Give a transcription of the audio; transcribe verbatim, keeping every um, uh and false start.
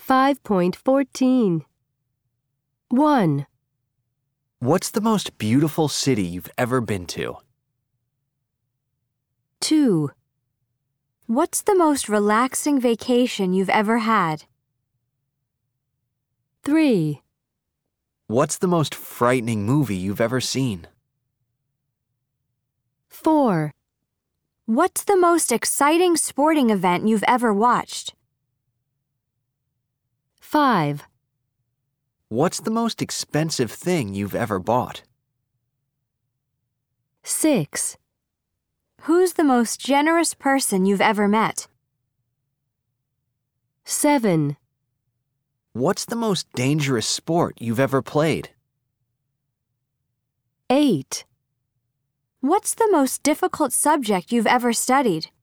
five point fourteen. one. What's the most beautiful city you've ever been to? two. What's the most relaxing vacation you've ever had? three. What's the most frightening movie you've ever seen? four. What's the most exciting sporting event you've ever watched? five. What's the most expensive thing you've ever bought? six. Who's the most generous person you've ever met? seven. What's the most dangerous sport you've ever played? eight. What's the most difficult subject you've ever studied?